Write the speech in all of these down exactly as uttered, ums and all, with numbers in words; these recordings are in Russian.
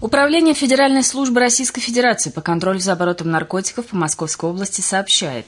Управление Федеральной службы Российской Федерации по контролю за оборотом наркотиков по Московской области сообщает.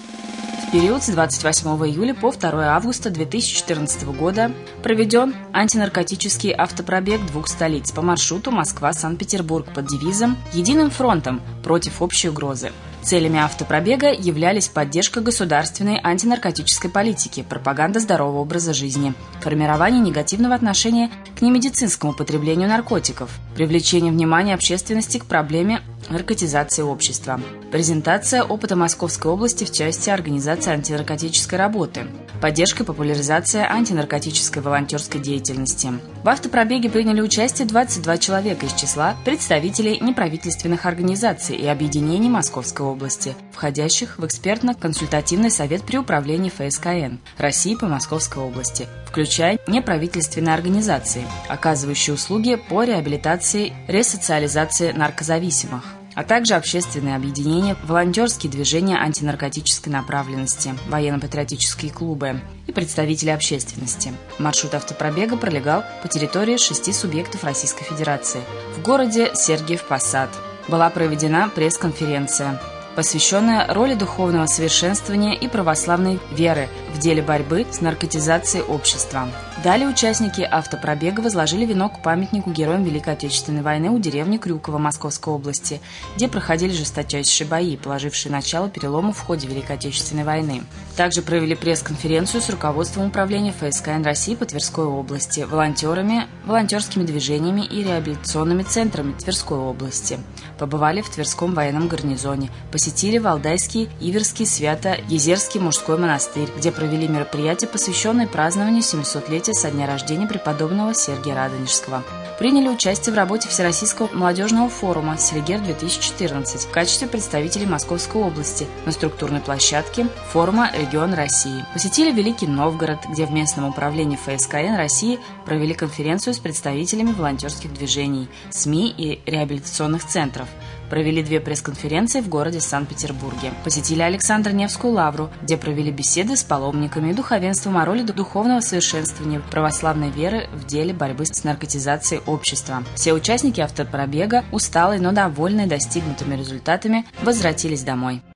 В период с двадцать восьмого июля по второе августа две тысячи четырнадцатого года проведен антинаркотический автопробег двух столиц по маршруту Москва-Санкт-Петербург под девизом «Единым фронтом против общей угрозы». Целями автопробега являлись поддержка государственной антинаркотической политики, пропаганда здорового образа жизни, формирование негативного отношения к немедицинскому потреблению наркотиков, привлечение внимания общественности к проблеме наркотизации общества, презентация опыта Московской области в части организации антинаркотической работы, поддержка и популяризация антинаркотической волонтерской деятельности. В автопробеге приняли участие двадцать два человека из числа представителей неправительственных организаций и объединений Московской области, входящих в экспертно-консультативный совет при управлении эф эс ка эн России по Московской области, включая неправительственные организации, оказывающие услуги по реабилитации, ресоциализации наркозависимых, а также общественные объединения, волонтерские движения антинаркотической направленности, военно-патриотические клубы и представители общественности. Маршрут автопробега пролегал по территории шести субъектов Российской Федерации. В городе Сергиев Посад была проведена пресс-конференция, посвященная роли духовного совершенствования и православной веры в деле борьбы с наркотизацией общества. Далее участники автопробега возложили венок к памятнику героям Великой Отечественной войны у деревни Крюково Московской области, где проходили жесточайшие бои, положившие начало перелому в ходе Великой Отечественной войны. Также провели пресс-конференцию с руководством управления эф эс ка эн России по Тверской области, волонтерами, волонтерскими движениями и реабилитационными центрами Тверской области. Побывали в Тверском военном гарнизоне, посетили Валдайский, Иверский, Свято-Езерский мужской монастырь, где провели мероприятие, посвященное празднованию семисотлетия со дня рождения преподобного Сергия Радонежского. Приняли участие в работе Всероссийского молодежного форума «Селигер-две тысячи четырнадцать» в качестве представителей Московской области на структурной площадке форума «Регион России». Посетили Великий Новгород, где в местном управлении эф эс ка эн России провели конференцию с представителями волонтерских движений, СМИ и реабилитационных центров. Провели две пресс-конференции в городе Санкт-Петербурге. Посетили Александро-Невскую лавру, где провели беседы с паломниками и духовенством о роли духовного совершенствования православной веры в деле борьбы с наркотизацией общества. Все участники автопробега, усталые, но довольные достигнутыми результатами, возвратились домой.